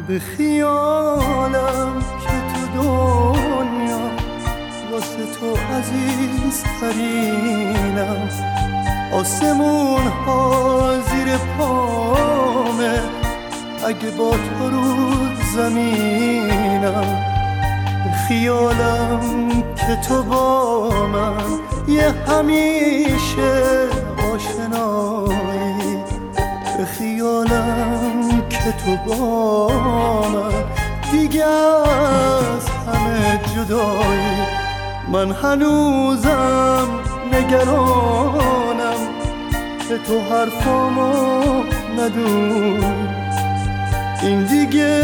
به خیالم که تو دنیا واسه تو عزیزترینم، آسمون ها زیر پامه اگه با تو رو زمینم. به خیالم که تو با من یه همیشه آشنایی، به خیالم که تو با من دیگه از همه جدایی. من هنوزم نگرانم که تو حرفامو ندونی، این دیگه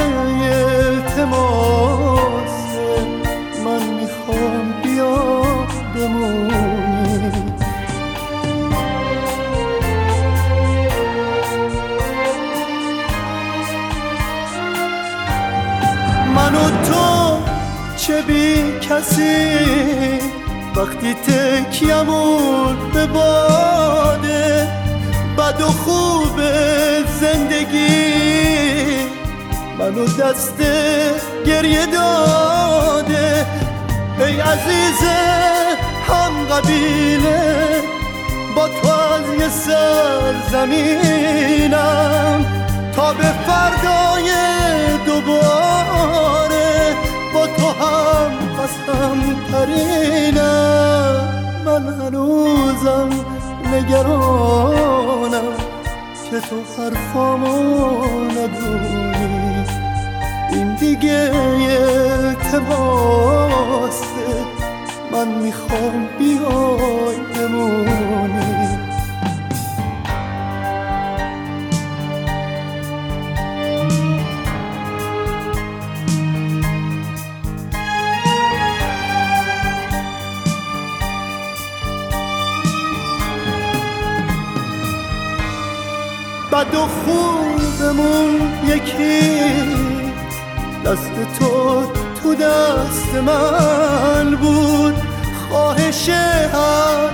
التماسه، من میخوام بیا بمونی. من و تو چه بی کسی وقتی تکیمون به باده، بد و خوب زندگی منو دست گریه داده. ای عزیز هم قبیله، با تو از یه سرزمینم تا به فردای دوباره با تو هم قسم ترینم. من هنوزم نگرانم که تو حرفامو ندونی، این دیگه التماسه، من میخوام بیای بمونی. بد و خوبمون یکی، دست تو تو دست من بود، خواهش هر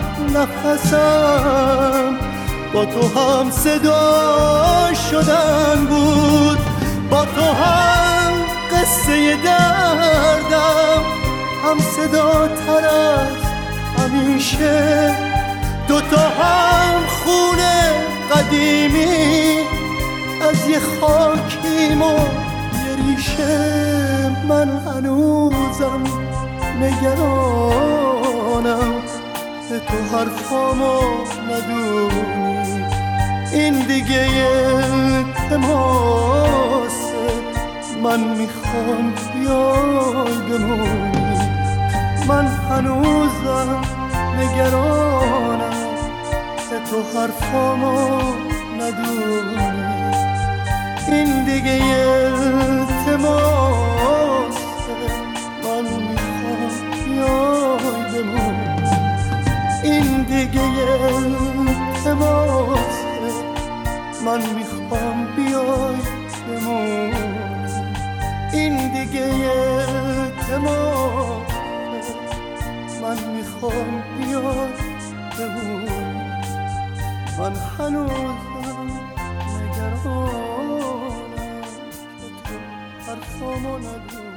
نفسم با تو هم صدا شدن بود، با تو هم قصه دردم هم صدا تر از همیشه، دوتا هم خونه قدیمی از یه خاکیم و یه ریشه. من هنوزم نگرانم که تو حرفامو ندونی، این دیگه التماسه، من میخوام بیای بمونی. من هنوزم نگرانم که تو حرفامو ندونی، این دیگه التماسه، من میخوام بیای بمونی، این دیگه التماسه، من میخوام بیای بمونی، این دیگه التماسه، من میخوام بیای بمونی. من هنوزم نگرانم که تو حرفامو ندونی.